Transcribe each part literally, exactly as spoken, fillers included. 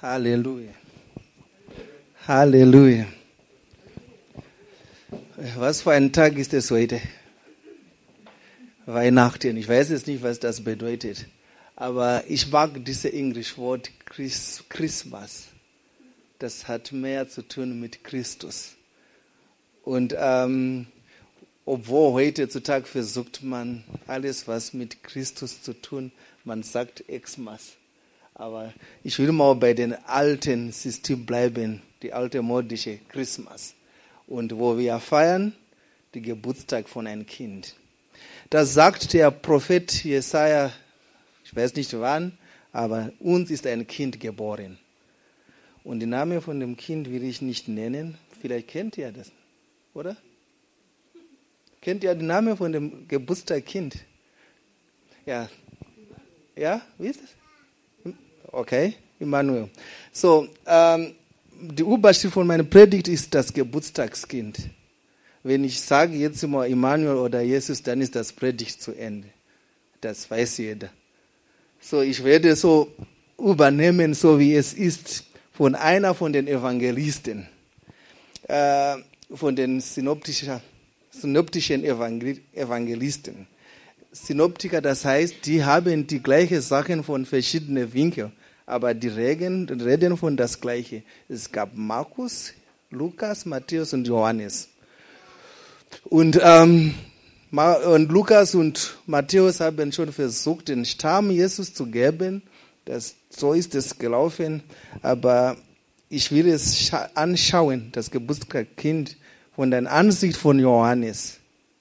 Halleluja. Halleluja. Was für ein Tag ist es heute? Weihnachten. Ich weiß jetzt nicht, was das bedeutet. Aber ich mag dieses englische Wort Chris, Christmas. Das hat mehr zu tun mit Christus. Und ähm, obwohl heutzutage versucht man alles, was mit Christus zu tun, man sagt Xmas. Aber ich will mal bei den alten System bleiben, die alte modische Christmas. Und wo wir feiern, den Geburtstag von einem Kind. Da sagt der Prophet Jesaja, ich weiß nicht wann, aber uns ist ein Kind geboren. Und den Namen von dem Kind will ich nicht nennen. Vielleicht kennt ihr das, oder? Kennt ihr den Namen von dem Geburtstagskind? Ja. Ja, wie ist es? Okay, Immanuel. So, ähm, die Überschrift von meiner Predigt ist das Geburtstagskind. Wenn ich sage jetzt immer Immanuel oder Jesus, dann ist das Predigt zu Ende. Das weiß jeder. So, ich werde so übernehmen, so wie es ist, von einer von den Evangelisten, äh, von den synoptischen, synoptischen Evangelisten. Synoptiker, das heißt, die haben die gleichen Sachen von verschiedenen Winkeln, aber die reden, reden von das Gleiche. Es gab Markus, Lukas, Matthäus und Johannes. Und, ähm, und Lukas und Matthäus haben schon versucht, den Stamm Jesus zu geben. Das, so ist es gelaufen. Aber ich will es anschauen, das Geburtstagskind, von der Ansicht von Johannes.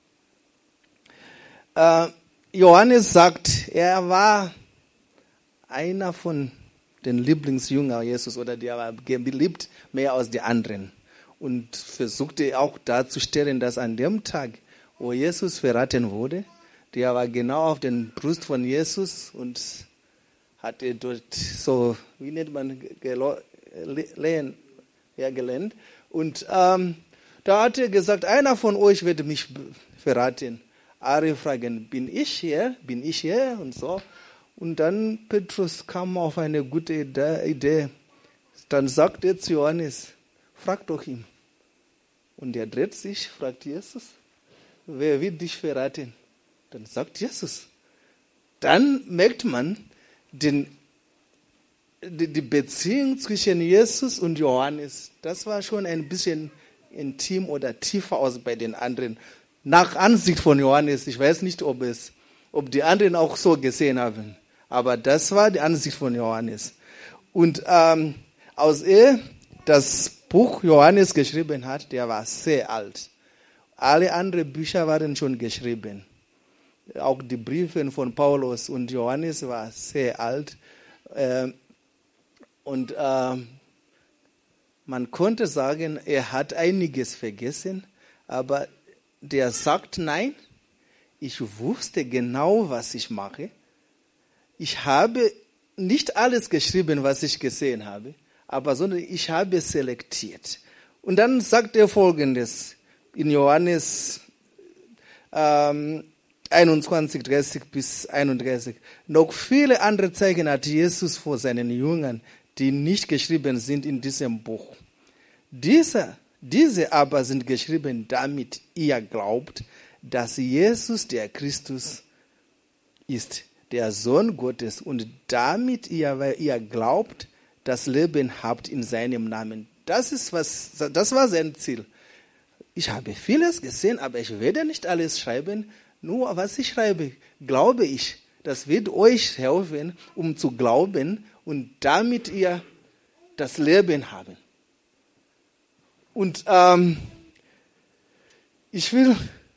Äh, Johannes sagt, er war einer von den Lieblingsjüngern Jesus oder der war geliebt mehr als die anderen und versuchte auch darzustellen, dass an dem Tag, wo Jesus verraten wurde, der war genau auf den Brust von Jesus und hatte dort so, wie nennt man, gelehnt, ja, gelehnt. Und ähm, da hat er gesagt, einer von euch wird mich verraten. Alle fragen, bin ich hier? Bin ich hier? Und so. Und dann Petrus kam auf eine gute Idee. Dann sagt er zu Johannes, frag doch ihn. Und er dreht sich, fragt Jesus, wer wird dich verraten? Dann sagt Jesus. Dann merkt man den, die, die Beziehung zwischen Jesus und Johannes. Das war schon ein bisschen intim oder tiefer als bei den anderen. Nach Ansicht von Johannes, ich weiß nicht, ob es, ob die anderen auch so gesehen haben, aber das war die Ansicht von Johannes. Und ähm, als er das Buch Johannes geschrieben hat, der war sehr alt. Alle anderen Bücher waren schon geschrieben. Auch die Briefe von Paulus und Johannes war sehr alt. Ähm, und ähm, man konnte sagen, er hat einiges vergessen, aber der sagt, nein, ich wusste genau, was ich mache. Ich habe nicht alles geschrieben, was ich gesehen habe, aber sondern ich habe selektiert. Und dann sagt er Folgendes in Johannes ähm, einundzwanzig, dreißig bis einunddreißig. Noch viele andere Zeichen hat Jesus vor seinen Jüngern, die nicht geschrieben sind in diesem Buch. Diese Diese aber sind geschrieben, damit ihr glaubt, dass Jesus der Christus ist, der Sohn Gottes, und damit ihr, weil ihr glaubt, das Leben habt in seinem Namen. Das ist was, das war sein Ziel. Ich habe vieles gesehen, aber ich werde nicht alles schreiben. Nur was ich schreibe, glaube ich, das wird euch helfen, um zu glauben und damit ihr das Leben haben. Und ähm, ich will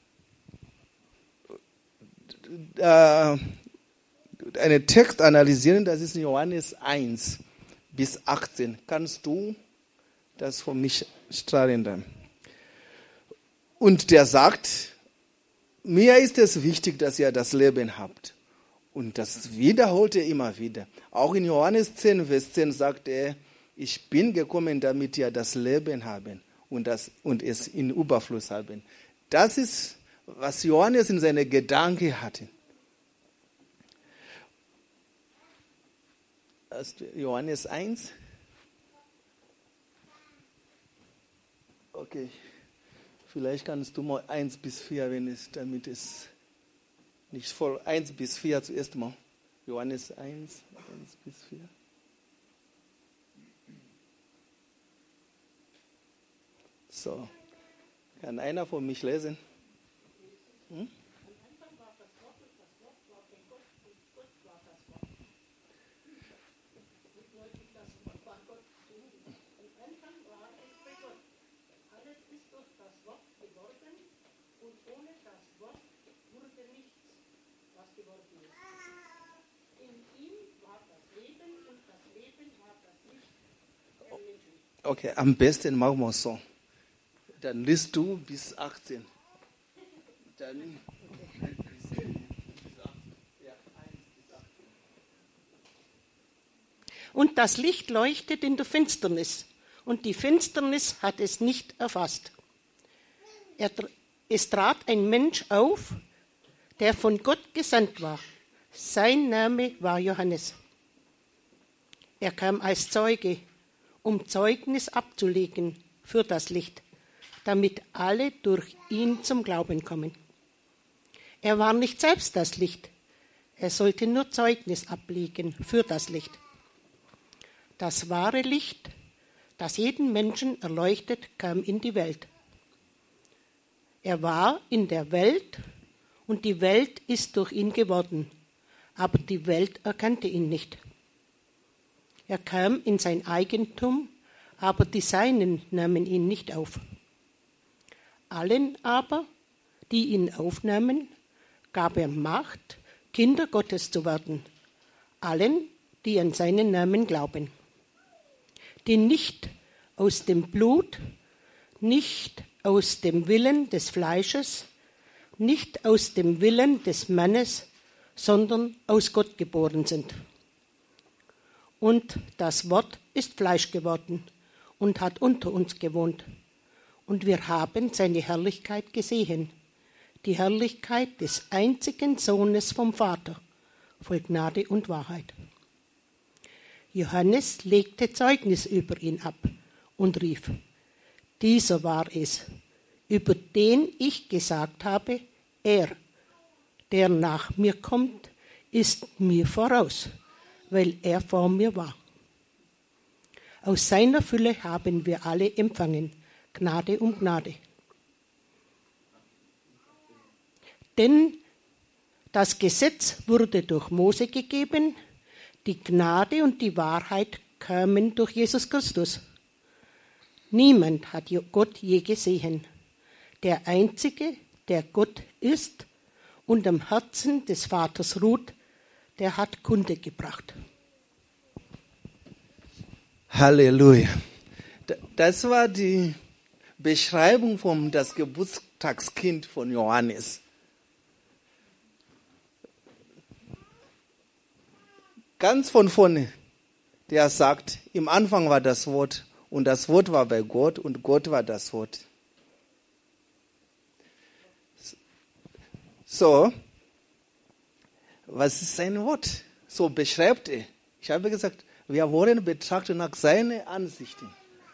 äh, einen Text analysieren, das ist Johannes eins bis achtzehn. Kannst du das für mich strahlen dann? Und der sagt, mir ist es wichtig, dass ihr das Leben habt. Und das wiederholt er immer wieder. Auch in Johannes zehn, Vers zehn sagt er, ich bin gekommen, damit ihr das Leben haben und, das, und es in Überfluss haben. Das ist, was Johannes in seinen Gedanken hatte. Johannes eins, Okay. Vielleicht kannst du mal eins bis vier, wenn es, damit es nicht voll, eins bis vier zuerst mal. Johannes eins, eins bis vier. So, kann einer von mich lesen? Hm? Okay, am besten machen wir es so. Dann liest du bis achtzehn. Dann, Und das Licht leuchtet in der Finsternis, und die Finsternis hat es nicht erfasst. Er, es trat ein Mensch auf, der von Gott gesandt war. Sein Name war Johannes. Er kam als Zeuge, um Zeugnis abzulegen für das Licht, damit alle durch ihn zum Glauben kommen. Er war nicht selbst das Licht, er sollte nur Zeugnis ablegen für das Licht. Das wahre Licht, das jeden Menschen erleuchtet, kam in die Welt. Er war in der Welt und die Welt ist durch ihn geworden, aber die Welt erkannte ihn nicht. Er kam in sein Eigentum, aber die Seinen nahmen ihn nicht auf. Allen aber, die ihn aufnahmen, gab er Macht, Kinder Gottes zu werden, allen, die an seinen Namen glauben, die nicht aus dem Blut, nicht aus dem Willen des Fleisches, nicht aus dem Willen des Mannes, sondern aus Gott geboren sind. Und das Wort ist Fleisch geworden und hat unter uns gewohnt. Und wir haben seine Herrlichkeit gesehen, die Herrlichkeit des einzigen Sohnes vom Vater, voll Gnade und Wahrheit. Johannes legte Zeugnis über ihn ab und rief: Dieser war es, über den ich gesagt habe, er, der nach mir kommt, ist mir voraus, weil er vor mir war. Aus seiner Fülle haben wir alle empfangen, Gnade um Gnade. Denn das Gesetz wurde durch Mose gegeben, die Gnade und die Wahrheit kamen durch Jesus Christus. Niemand hat Gott je gesehen. Der Einzige, der Gott ist und am Herzen des Vaters ruht, der hat Kunde gebracht. Halleluja. Das war die Beschreibung von das Geburtstagskind von Johannes. Ganz von vorne, der sagt, im Anfang war das Wort und das Wort war bei Gott und Gott war das Wort. So, was ist sein Wort? So beschreibt er. Ich habe gesagt, wir wollen betrachten nach seinen Ansichten.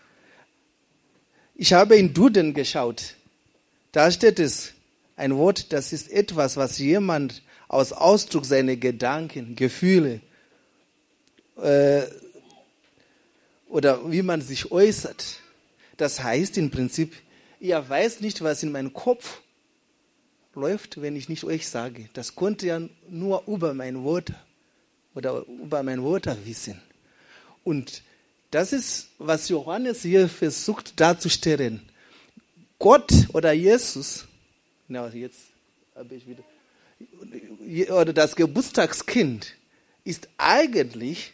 Ich habe in Duden geschaut. Da steht es, ein Wort, das ist etwas, was jemand aus Ausdruck seiner Gedanken, Gefühle äh, oder wie man sich äußert. Das heißt im Prinzip, ihr weiß nicht, was in meinem Kopf läuft, wenn ich nicht euch sage. Das konnte ja nur über mein Wort oder über mein Wort wissen. Und das ist, was Johannes hier versucht darzustellen. Gott oder Jesus, na jetzt habe ich wieder, oder das Geburtstagskind ist eigentlich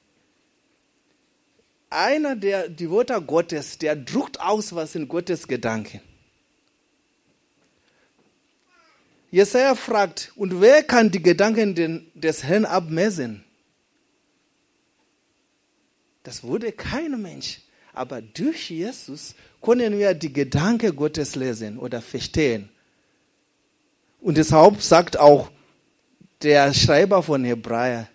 einer, der die Worte Gottes, der drückt aus, was in Gottes Gedanken. Jesaja fragt, und wer kann die Gedanken des Herrn abmessen? Das wurde kein Mensch. Aber durch Jesus können wir die Gedanken Gottes lesen oder verstehen. Und deshalb sagt auch der Schreiber von Hebräer,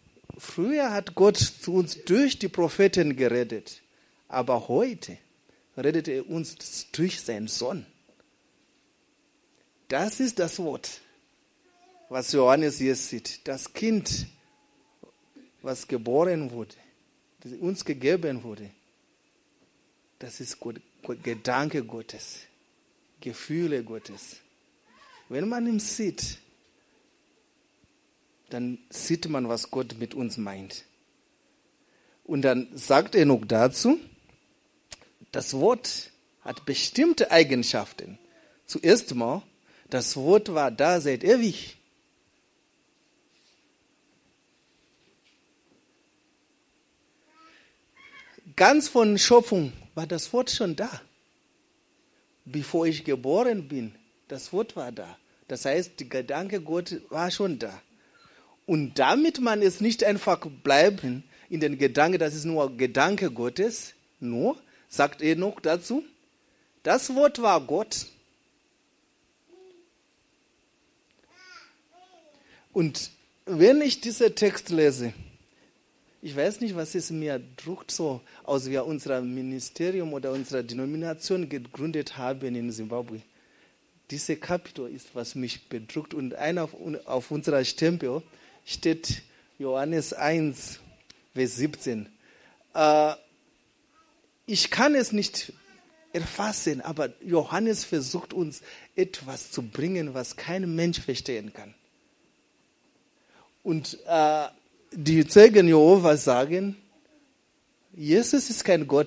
früher hat Gott zu uns durch die Propheten geredet, aber heute redet er uns durch seinen Sohn. Das ist das Wort, was Johannes hier sieht. Das Kind, was geboren wurde, das uns gegeben wurde. Das ist Gott, Gedanke Gottes, Gefühle Gottes. Wenn man ihn sieht, dann sieht man, was Gott mit uns meint. Und dann sagt er noch dazu, das Wort hat bestimmte Eigenschaften. Zuerst mal, das Wort war da seit ewig. Ganz von Schöpfung war das Wort schon da. Bevor ich geboren bin, das Wort war da. Das heißt, der Gedanke Gott war schon da. Und damit man es nicht einfach bleiben in den Gedanken, das ist nur Gedanke Gottes, nur, sagt er noch dazu, das Wort war Gott. Und wenn ich diesen Text lese, ich weiß nicht, was es mir druckt, so aus wir unser Ministerium oder unserer Denomination gegründet haben in Zimbabwe. Dieses Kapitel ist, was mich bedrückt. Und einer auf, auf unserer Stempel steht Johannes eins, Vers siebzehn. Äh, ich kann es nicht erfassen, aber Johannes versucht uns etwas zu bringen, was kein Mensch verstehen kann. Und äh, die Zeugen Jehovas sagen, Jesus ist kein Gott.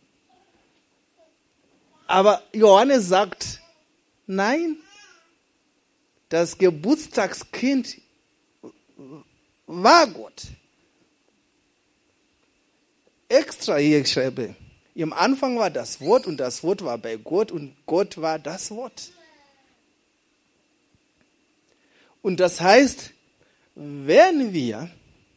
Aber Johannes sagt, nein, das Geburtstagskind war Gott. Extra hier schreibe, im Anfang war das Wort und das Wort war bei Gott und Gott war das Wort. Und das heißt, wenn wir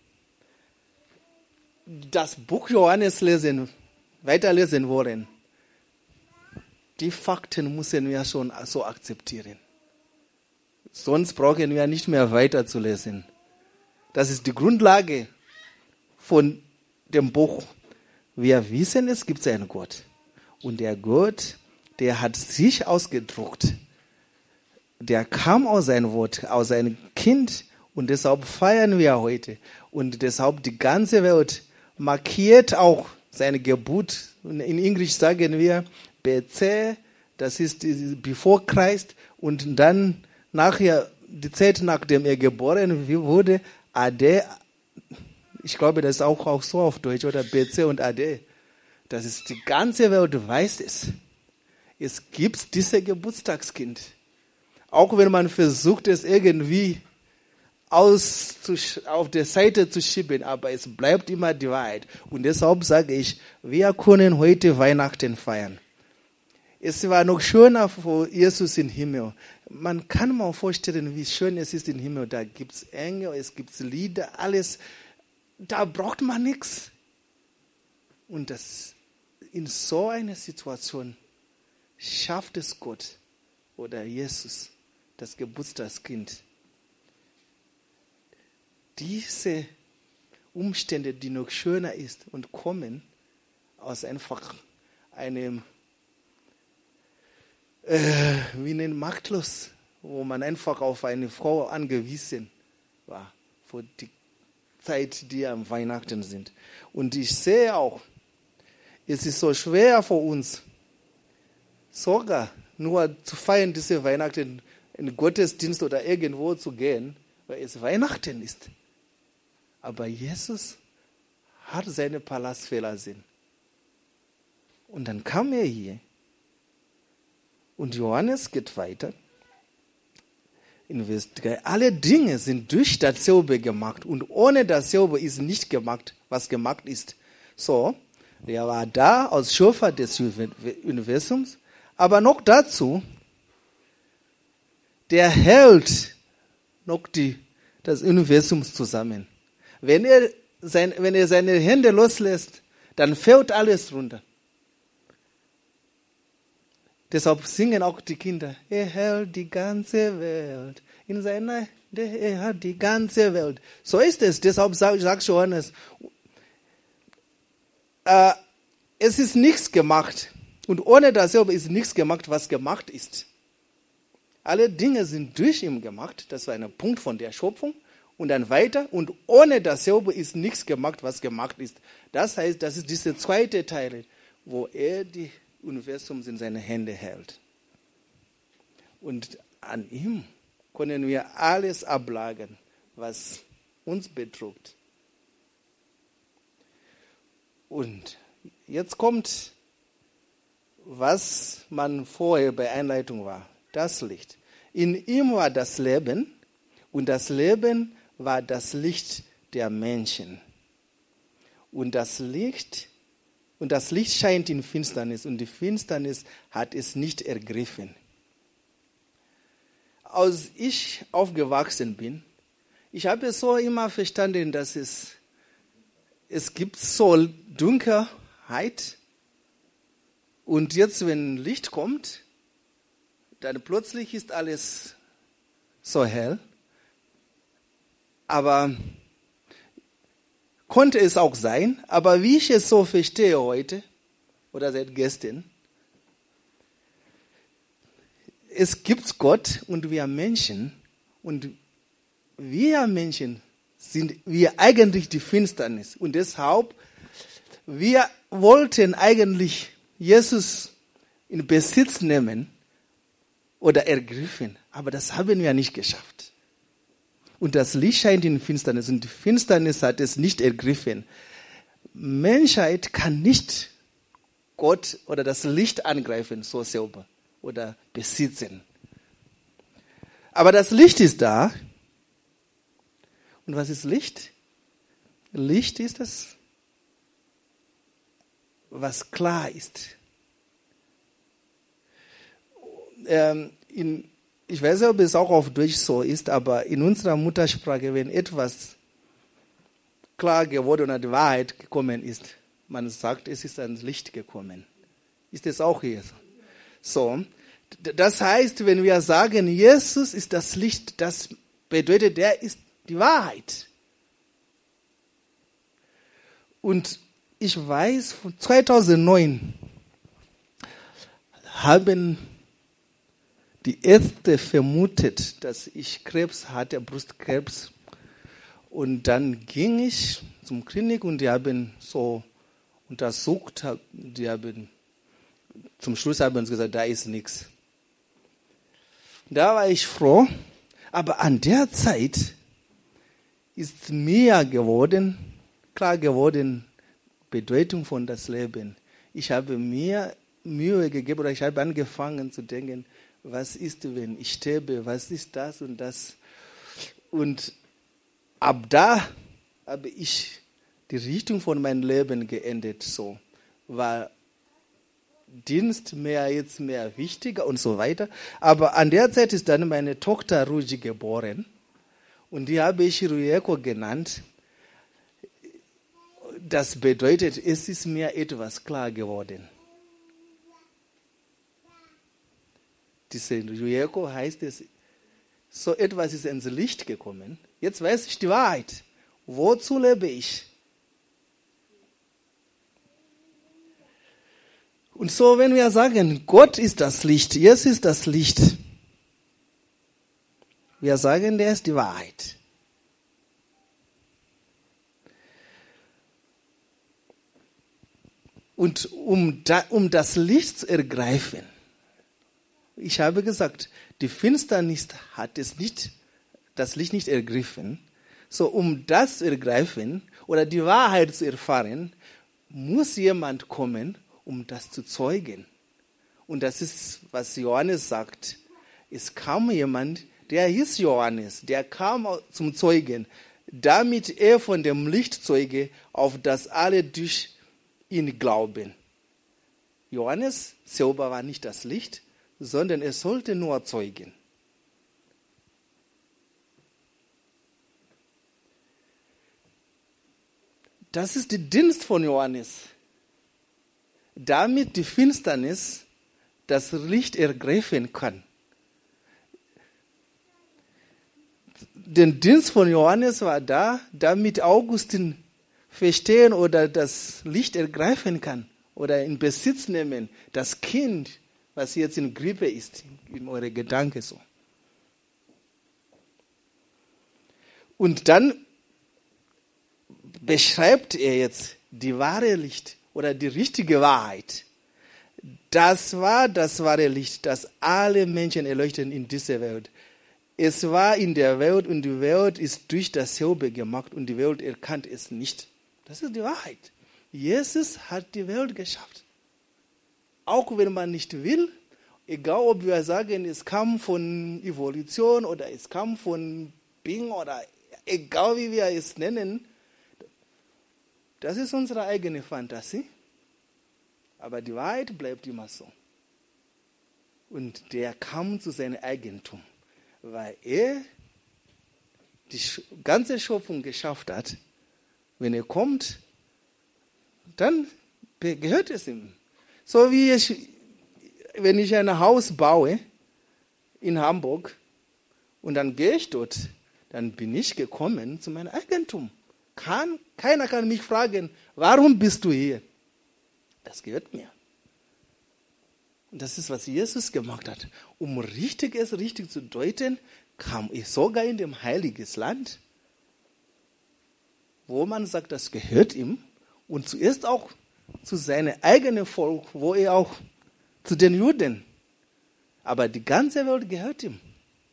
das Buch Johannes lesen, weiterlesen wollen, die Fakten müssen wir schon so akzeptieren. Sonst brauchen wir nicht mehr weiterzulesen. Das ist die Grundlage von dem Buch. Wir wissen, es gibt einen Gott. Und der Gott, der hat sich ausgedruckt. Der kam aus seinem Wort, aus seinem Kind. Und deshalb feiern wir heute. Und deshalb die ganze Welt markiert auch seine Geburt. Und in Englisch sagen wir B C, das ist before Christ. Und dann nachher, die Zeit, nachdem er geboren wurde, A D, ich glaube, das ist auch, auch so auf Deutsch, oder B C und A D. Das ist, die ganze Welt weiß es. Es gibt dieses Geburtstagskind. Auch wenn man versucht, es irgendwie aus, auf der Seite zu schieben, aber es bleibt immer die Wahrheit. Und deshalb sage ich, wir können heute Weihnachten feiern. Es war noch schöner für Jesus im Himmel. Man kann mal vorstellen, wie schön es ist im Himmel. Da gibt es Engel, es gibt Lieder, alles. Da braucht man nichts. Und das, in so einer Situation schafft es Gott oder Jesus, das Geburtstagskind, diese Umstände, die noch schöner ist und kommen aus einfach einem Äh, wie nennt machtlos, wo man einfach auf eine Frau angewiesen war, für die Zeit, die am Weihnachten sind. Und ich sehe auch, es ist so schwer für uns, sogar nur zu feiern, diese Weihnachten in Gottesdienst oder irgendwo zu gehen, weil es Weihnachten ist. Aber Jesus hat seine Palast verlassen. Und dann kam er hier. Und Johannes geht weiter. In Vers drei. Alle Dinge sind durch dasselbe gemacht. Und ohne dasselbe ist nicht gemacht, was gemacht ist. So, er war da als Schöpfer des Universums. Aber noch dazu, der hält noch die, das Universum zusammen. Wenn er, sein, wenn er seine Hände loslässt, dann fällt alles runter. Deshalb singen auch die Kinder, er hält die ganze Welt in seiner, er hat die ganze Welt. So ist es. Deshalb sagt Johannes, äh, es ist nichts gemacht Und ohne dasselbe ist nichts gemacht, was gemacht ist. Alle Dinge sind durch ihn gemacht. Das war ein Punkt von der Schöpfung. Und dann weiter. Und ohne dasselbe ist nichts gemacht, was gemacht ist. Das heißt, das ist dieser zweite Teil, wo er die Universum in seine Hände hält. Und an ihm können wir alles ablagern, was uns betrügt. Und jetzt kommt, was man vorher bei Einleitung war. Das Licht. In ihm war das Leben und das Leben war das Licht der Menschen. Und das Licht, und das Licht scheint in Finsternis und die Finsternis hat es nicht ergriffen. Als ich aufgewachsen bin, ich habe so immer verstanden, dass es, es gibt so Dunkelheit und jetzt, wenn Licht kommt, dann plötzlich ist alles so hell. Aber konnte es auch sein, aber wie ich es so verstehe heute oder seit gestern, es gibt Gott und wir Menschen und wir Menschen sind wir eigentlich die Finsternis und deshalb wir wollten eigentlich Jesus in Besitz nehmen oder ergriffen, aber das haben wir nicht geschafft. Und das Licht scheint in Finsternis und die Finsternis hat es nicht ergriffen. Menschheit kann nicht Gott oder das Licht angreifen, so selber oder besitzen. Aber das Licht ist da. Und was ist Licht? Licht ist es, was klar ist. Ähm, in, ich weiß nicht, ob es auch auf Deutsch so ist, aber in unserer Muttersprache, wenn etwas klar geworden oder die Wahrheit gekommen ist, man sagt, es ist ans Licht gekommen. Ist es auch hier so? So, das heißt, wenn wir sagen, Jesus ist das Licht, das bedeutet, er ist die Wahrheit. Und ich weiß, von zweitausendneun haben die Ärzte vermutet, dass ich Krebs hatte, Brustkrebs. Und dann ging ich zum Klinik und die haben so untersucht, die haben zum Schluss haben sie gesagt, da ist nichts. Da war ich froh, aber an der Zeit ist mir geworden, klar geworden, Bedeutung von das Leben. Ich habe mir Mühe gegeben oder ich habe angefangen zu denken, was ist, wenn ich sterbe, was ist das und das. Und ab da habe ich die Richtung von meinem Leben geändert, so, war Dienst mehr jetzt mehr wichtiger und so weiter. Aber an der Zeit ist dann meine Tochter Ruji geboren und die habe ich Ruyeko genannt. Das bedeutet, es ist mir etwas klar geworden. Diese Ruyeko heißt es, so etwas ist ins Licht gekommen. Jetzt weiß ich die Wahrheit. Wozu lebe ich? Und so, wenn wir sagen, Gott ist das Licht, Jesus ist das Licht, wir sagen, der ist die Wahrheit. Und um, da, um das Licht zu ergreifen, ich habe gesagt, die Finsternis hat es nicht, das Licht nicht ergriffen. So, um das zu ergreifen oder die Wahrheit zu erfahren, muss jemand kommen, um das zu zeugen. Und das ist, was Johannes sagt. Es kam jemand, der hieß Johannes, der kam zum Zeugen, damit er von dem Licht zeuge, auf das alle durch ihn glauben. Johannes selber war nicht das Licht, sondern er sollte nur zeugen. Das ist der Dienst von Johannes. Damit die Finsternis das Licht ergreifen kann. Der Dienst von Johannes war da, damit Augustin verstehen oder das Licht ergreifen kann. oder in Besitz nehmen, das Kind, was jetzt in Grippe ist, in eure Gedanken so. Und dann beschreibt er jetzt die wahre Licht oder die richtige Wahrheit. Das war das wahre Licht, das alle Menschen erleuchten in dieser Welt. Es war in der Welt und die Welt ist durch dasselbe gemacht und die Welt erkannt es nicht. Das ist die Wahrheit. Jesus hat die Welt geschafft. Auch wenn man nicht will, egal ob wir sagen, es kam von Evolution oder es kam von Bing oder egal wie wir es nennen, das ist unsere eigene Fantasie. Aber die Wahrheit bleibt immer so. Und der kam zu seinem Eigentum, weil er die ganze Schöpfung geschafft hat. Wenn er kommt, dann gehört es ihm. So wie ich, wenn ich ein Haus baue in Hamburg und dann gehe ich dort, dann bin ich gekommen zu meinem Eigentum. Kann, keiner kann mich fragen, warum bist du hier? Das gehört mir. Und das ist, was Jesus gemacht hat. Um richtig es richtig zu deuten, kam er sogar in dem heiligen Land, wo man sagt, das gehört ihm. Und zuerst auch zu seinem eigenen Volk, wo er auch zu den Juden. Aber die ganze Welt gehört ihm.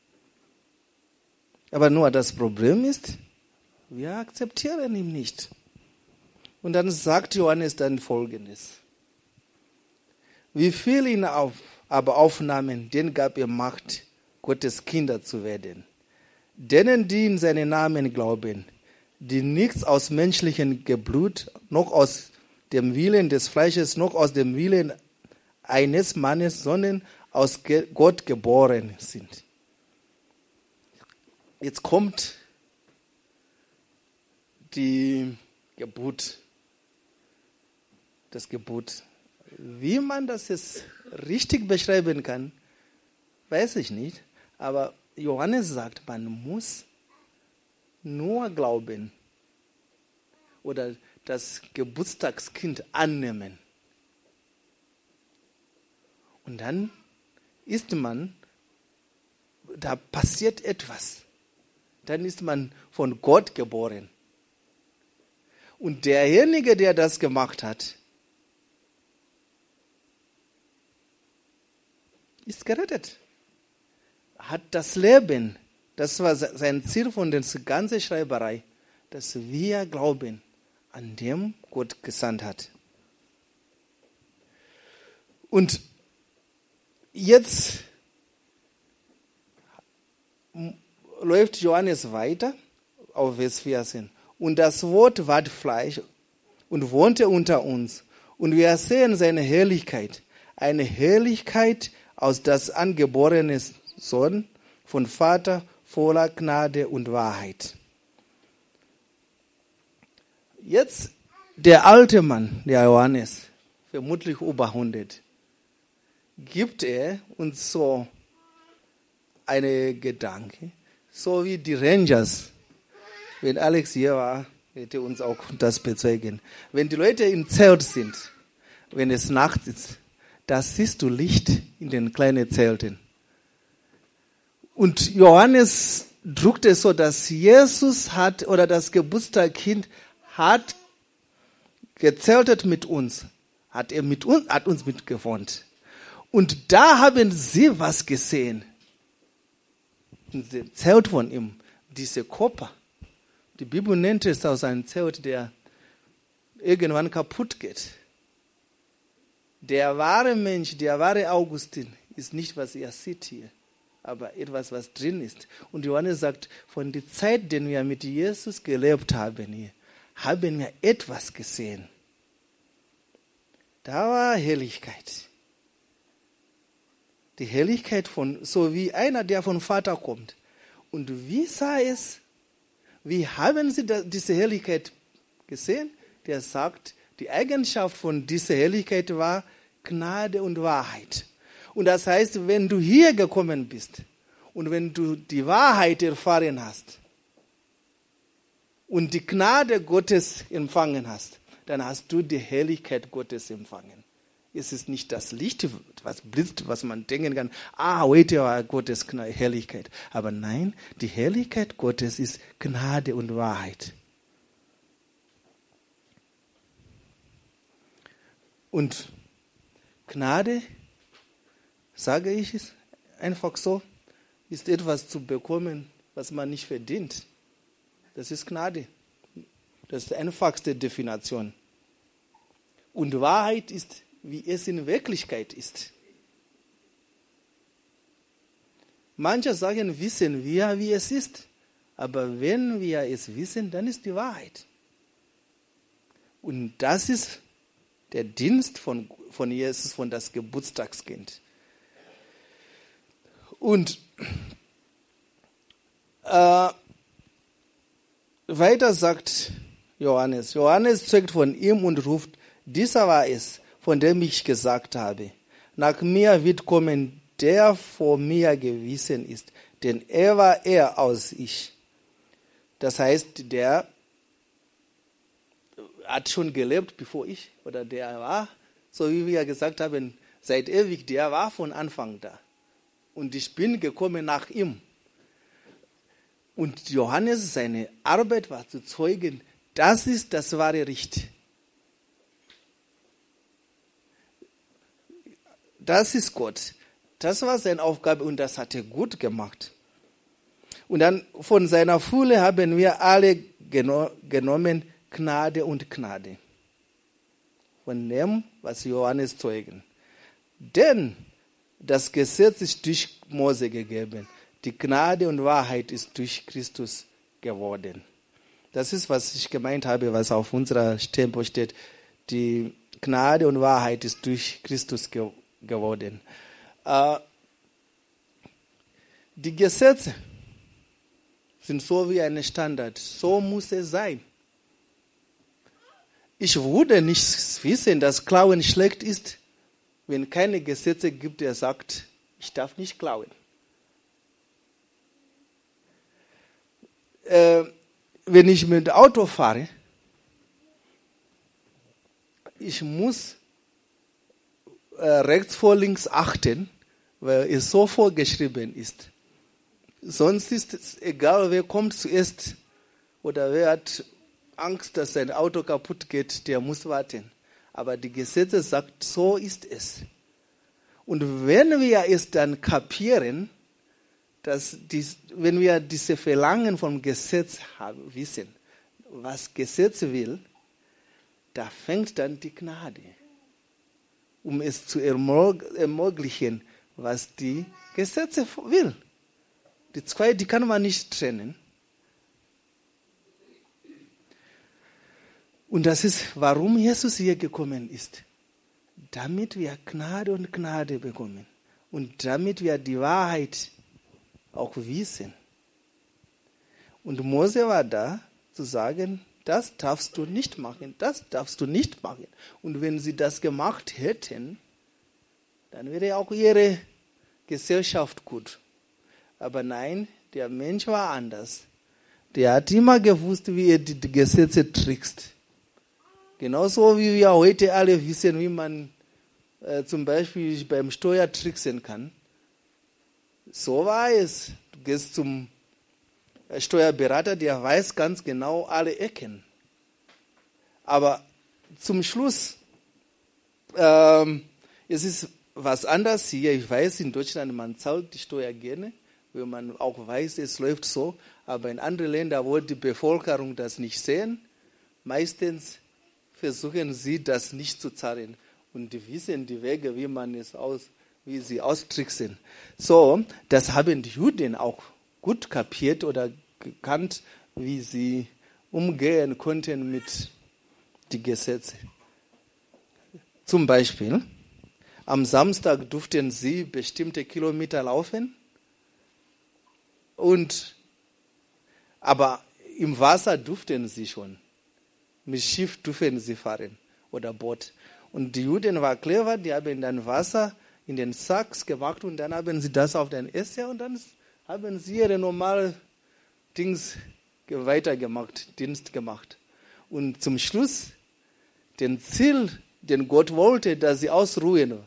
Aber nur das Problem ist, wir akzeptieren ihn nicht. Und dann sagt Johannes dann Folgendes. Wie viel ihn auf, aber aufnahmen, denen gab er Macht, Gottes Kinder zu werden. Denen, die in seinen Namen glauben, die nichts aus menschlichem Geblut, noch aus dem Willen des Fleisches, noch aus dem Willen eines Mannes, sondern aus Gott geboren sind. Jetzt kommt die Geburt, das Gebot. Wie man das jetzt richtig beschreiben kann, weiß ich nicht. Aber Johannes sagt, man muss nur glauben oder das Geburtstagskind annehmen. Und dann ist man, da passiert etwas. Dann ist man von Gott geboren. Und derjenige, der das gemacht hat, ist gerettet. Hat das Leben, das war sein Ziel von der ganzen Schreiberei, dass wir glauben, an dem Gott gesandt hat. Und jetzt läuft Johannes weiter auf Vers vierzehn. Und das Wort ward Fleisch und wohnte unter uns. Und wir sehen seine Herrlichkeit, eine Herrlichkeit aus das angeborene Sohn von Vater voller Gnade und Wahrheit. Jetzt der alte Mann, der Johannes, vermutlich über hundert, gibt er uns so eine Gedanke, so wie die Rangers. Wenn Alex hier war, hätte uns auch das bezeugen. Wenn die Leute im Zelt sind, wenn es Nacht ist, da siehst du Licht in den kleinen Zelten. Und Johannes drückt es so, dass Jesus hat, oder das Geburtstagskind hat gezeltet mit uns. Hat er mit uns, hat uns mitgewohnt. Und da haben sie was gesehen. In dem Zelt von ihm, diese Körper. Die Bibel nennt es aus einem Zelt, der irgendwann kaputt geht. Der wahre Mensch, der wahre Augustin, ist nicht, was ihr seht hier, aber etwas, was drin ist. Und Johannes sagt, von der Zeit, den wir mit Jesus gelebt haben hier, haben wir etwas gesehen. Da war Herrlichkeit. Die Herrlichkeit von, so wie einer, der vom Vater kommt. Und wie sah es? Wie haben Sie da, diese Herrlichkeit gesehen? Der sagt, die Eigenschaft von dieser Herrlichkeit war Gnade und Wahrheit. Und das heißt, wenn du hier gekommen bist und wenn du die Wahrheit erfahren hast und die Gnade Gottes empfangen hast, dann hast du die Herrlichkeit Gottes empfangen. Es ist nicht das Licht, was blitzt, was man denken kann, ah, heute war Gottes Herrlichkeit. Aber nein, die Herrlichkeit Gottes ist Gnade und Wahrheit. Und Gnade, sage ich es einfach so, ist etwas zu bekommen, was man nicht verdient. Das ist Gnade. Das ist die einfachste Definition. Und Wahrheit ist, wie es in Wirklichkeit ist. Manche sagen, wissen wir, wie es ist. Aber wenn wir es wissen, dann ist die Wahrheit. Und das ist der Dienst von, von Jesus, von das Geburtstagskind. Und äh, weiter sagt Johannes, Johannes zeugt von ihm und ruft, dieser war es, von dem ich gesagt habe. Nach mir wird kommen, der vor mir gewiesen ist, denn er war eher als ich. Das heißt, der hat schon gelebt, bevor ich, oder der war, so wie wir gesagt haben, seit ewig, der war von Anfang da. Und ich bin gekommen nach ihm. Und Johannes, seine Arbeit war zu zeugen, das ist das wahre Licht. Das ist Gott. Das war seine Aufgabe und das hat er gut gemacht. Und dann von seiner Fülle haben wir alle geno- genommen, Gnade und Gnade. Von dem, was Johannes zeugen. Denn das Gesetz ist durch Mose gegeben. Die Gnade und Wahrheit ist durch Christus geworden. Das ist, was ich gemeint habe, was auf unserer Stempel steht. Die Gnade und Wahrheit ist durch Christus ge- geworden. Äh, die Gesetze sind so wie ein Standard. So muss es sein. Ich würde nicht wissen, dass Klauen schlecht ist, wenn keine Gesetze gibt, der sagt, ich darf nicht klauen. Äh, wenn ich mit dem Auto fahre, ich muss äh, rechts vor links achten, weil es so vorgeschrieben ist. Sonst ist es egal, wer kommt zuerst oder wer hat Angst, dass sein Auto kaputt geht, der muss warten. Aber die Gesetze sagt, so ist es. Und wenn wir es dann kapieren, dass dies, wenn wir diese Verlangen vom Gesetz haben, wissen, was Gesetz will, da fängt dann die Gnade, um es zu ermöglichen, was die Gesetze will. Die zwei, die kann man nicht trennen. Und das ist, warum Jesus hier gekommen ist. Damit wir Gnade und Gnade bekommen. Und damit wir die Wahrheit auch wissen. Und Mose war da, zu sagen, das darfst du nicht machen, das darfst du nicht machen. Und wenn sie das gemacht hätten, dann wäre auch ihre Gesellschaft gut. Aber nein, der Mensch war anders. Der hat immer gewusst, wie er die Gesetze trickst. Genauso wie wir heute alle wissen, wie man äh, zum Beispiel beim Steuer tricksen kann. So war es. Du gehst zum Steuerberater, der weiß ganz genau alle Ecken. Aber zum Schluss, ähm, es ist was anderes hier. Ich weiß, in Deutschland, man zahlt die Steuer gerne, weil man auch weiß, es läuft so. Aber in anderen Ländern, wo die Bevölkerung das nicht sehen, meistens versuchen sie, das nicht zu zahlen. Und die wissen die Wege, wie man es aus, wie sie austricksen. So, das haben die Juden auch gut kapiert oder gekannt, wie sie umgehen konnten mit den Gesetzen. Zum Beispiel, am Samstag durften sie bestimmte Kilometer laufen, und, aber im Wasser durften sie schon. Mit Schiff dürfen sie fahren oder Boot. Und die Juden waren clever, die haben dann Wasser in den Sack gemacht und dann haben sie das auf den Esser und dann haben sie ihre normale Dings weitergemacht, Dienst gemacht. Und zum Schluss, den Ziel den Gott wollte, dass sie ausruhen,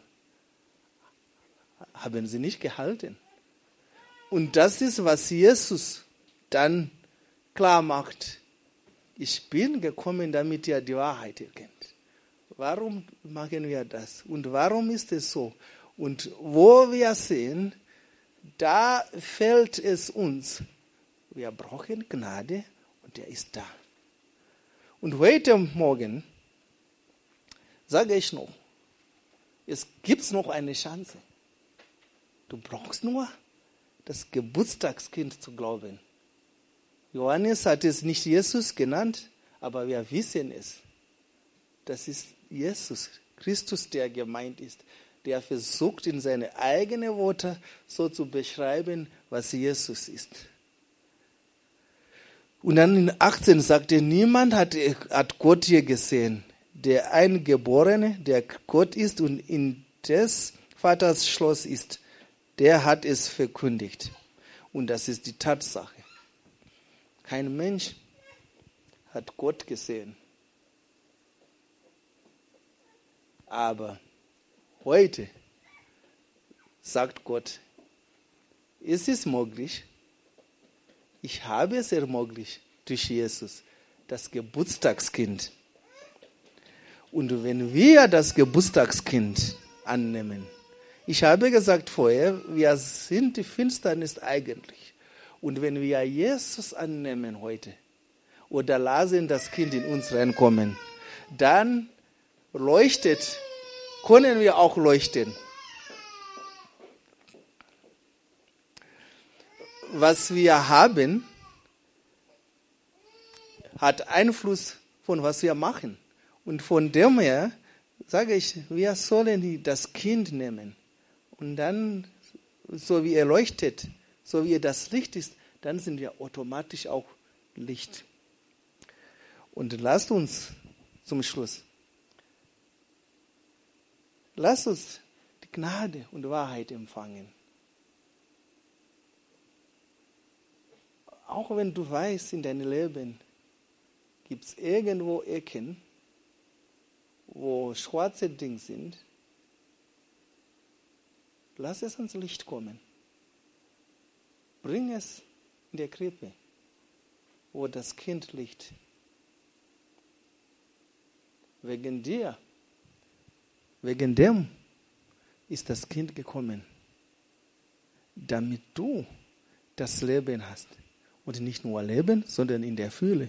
haben sie nicht gehalten. Und das ist, was Jesus dann klar macht. Ich bin gekommen, damit ihr die Wahrheit erkennt. Warum machen wir das? Und warum ist es so? Und wo wir sehen, da fällt es uns, wir brauchen Gnade und er ist da. Und heute Morgen sage ich noch, es gibt noch eine Chance. Du brauchst nur das Geburtstagskind zu glauben. Johannes hat es nicht Jesus genannt, aber wir wissen es. Das ist Jesus Christus, der gemeint ist, der versucht, in seine eigenen Worte so zu beschreiben, was Jesus ist. Und dann in achtzehn sagt er, niemand hat, hat Gott hier gesehen. Der Eingeborene, der Gott ist und in des Vaters Schloss ist, der hat es verkündigt. Und das ist die Tatsache. Kein Mensch hat Gott gesehen. Aber heute sagt Gott, es ist möglich, ich habe es ermöglicht durch Jesus, das Geburtstagskind. Und wenn wir das Geburtstagskind annehmen, ich habe gesagt vorher, wir sind die Finsternis eigentlich. Und wenn wir Jesus annehmen heute oder lassen das Kind in uns reinkommen, dann leuchtet, können wir auch leuchten. Was wir haben, hat Einfluss von was wir machen. Und von dem her sage ich, wir sollen das Kind nehmen. Und dann, so wie er leuchtet, so wie er das Licht ist, dann sind wir automatisch auch Licht. Und lasst uns zum Schluss, lasst uns die Gnade und Wahrheit empfangen. Auch wenn du weißt, in deinem Leben gibt es irgendwo Ecken, wo schwarze Dinge sind, lass es ans Licht kommen. Bring es in der Krippe, wo das Kind liegt. Wegen dir, wegen dem ist das Kind gekommen, damit du das Leben hast. Und nicht nur Leben, sondern in der Fülle.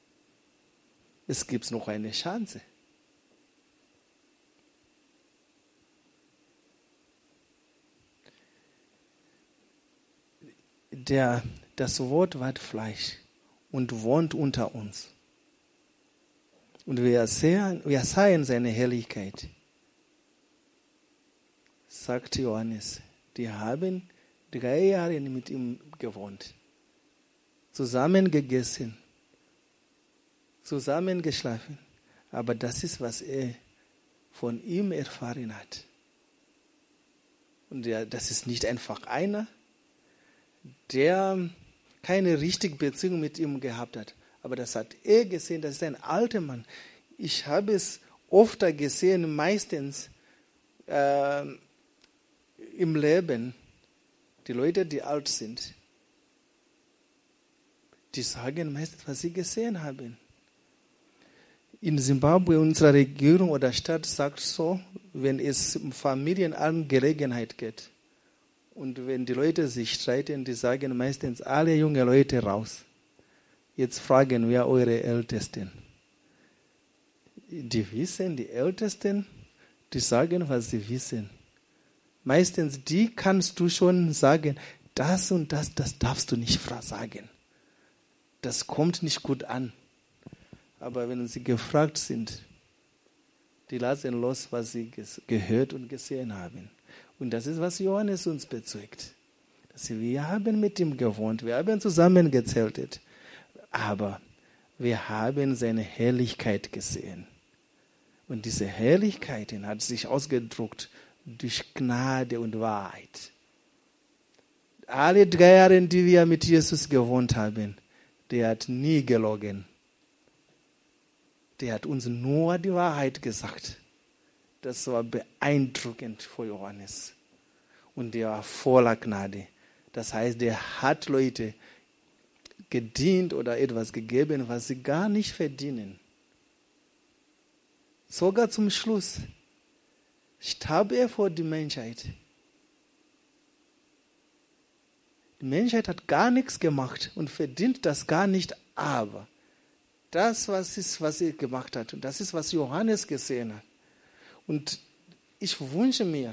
Es gibt noch eine Chance. Der, das Wort ward Fleisch und wohnt unter uns. Und wir sehen, wir sahen seine Herrlichkeit. Sagt Johannes, die haben drei Jahre mit ihm gewohnt. Zusammen gegessen, zusammen geschlafen. Aber das ist, was er von ihm erfahren hat. Und ja, das ist nicht einfach einer, der keine richtige Beziehung mit ihm gehabt hat. Aber das hat er gesehen, das ist ein alter Mann. Ich habe es oft gesehen, meistens äh, im Leben, die Leute, die alt sind, die sagen meistens, was sie gesehen haben. In Zimbabwe, unsere Regierung oder Stadt sagt so, wenn es um Familienangelegenheit geht und wenn die Leute sich streiten, die sagen meistens alle junge Leute raus. Jetzt fragen wir eure Ältesten. Die wissen, die Ältesten, die sagen, was sie wissen. Meistens die kannst du schon sagen, das und das, das darfst du nicht sagen. Das kommt nicht gut an. Aber wenn sie gefragt sind, die lassen los, was sie gehört und gesehen haben. Und das ist, was Johannes uns bezeugt. Dass wir haben mit ihm gewohnt, wir haben zusammen gezeltet. Aber wir haben seine Herrlichkeit gesehen. Und diese Herrlichkeit hat sich ausgedrückt durch Gnade und Wahrheit. Alle drei Jahre, die wir mit Jesus gewohnt haben, der hat nie gelogen. Der hat uns nur die Wahrheit gesagt. Das war beeindruckend für Johannes. Und der war voller Gnade. Das heißt, der hat Leute gedient oder etwas gegeben, was sie gar nicht verdienen. Sogar zum Schluss starb er vor die Menschheit. Die Menschheit hat gar nichts gemacht und verdient das gar nicht, aber das, was ist, was er gemacht hat, und das ist, was Johannes gesehen hat. Und ich wünsche mir,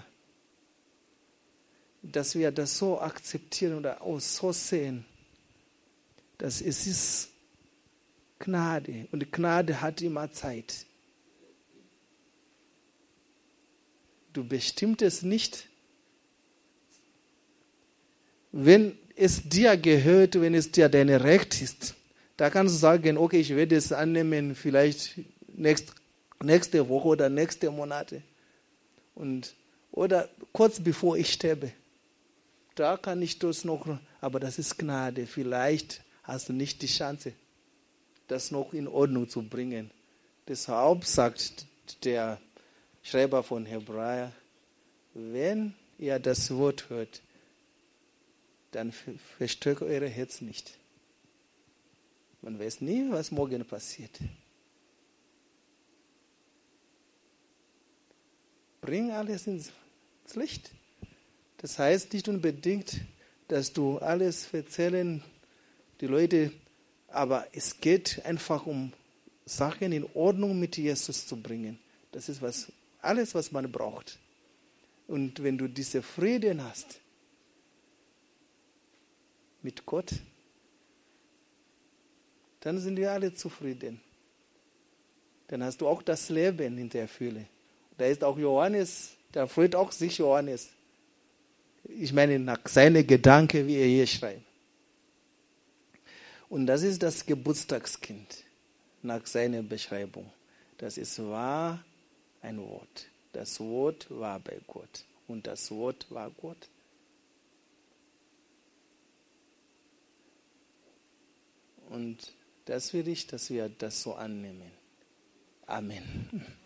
dass wir das so akzeptieren oder auch so sehen, dass es ist Gnade und Gnade hat immer Zeit. Du bestimmst es nicht. Wenn es dir gehört, wenn es dir dein Recht ist, da kannst du sagen, okay, ich werde es annehmen, vielleicht nächst, nächste Woche oder nächste Monate. Und, oder kurz bevor ich sterbe. Da kann ich das noch, aber das ist Gnade. Vielleicht hast du nicht die Chance, das noch in Ordnung zu bringen. Deshalb sagt der Schreiber von Hebräer, wenn ihr das Wort hört, dann verstört eure Herz nicht. Man weiß nie, was morgen passiert. Bring alles ins Licht. Das heißt nicht unbedingt, dass du alles erzählen, die Leute, aber es geht einfach um Sachen in Ordnung mit Jesus zu bringen. Das ist was, alles, was man braucht. Und wenn du diese Frieden hast mit Gott, dann sind wir alle zufrieden. Dann hast du auch das Leben in der Fülle. Da ist auch Johannes, da freut auch sich Johannes. Ich meine, nach seinen Gedanken, wie er hier schreibt. Und das ist das Geburtstagskind, nach seiner Beschreibung. Das ist wahr ein Wort. Das Wort war bei Gott. Und das Wort war Gott. Und das will ich, dass wir das so annehmen. Amen.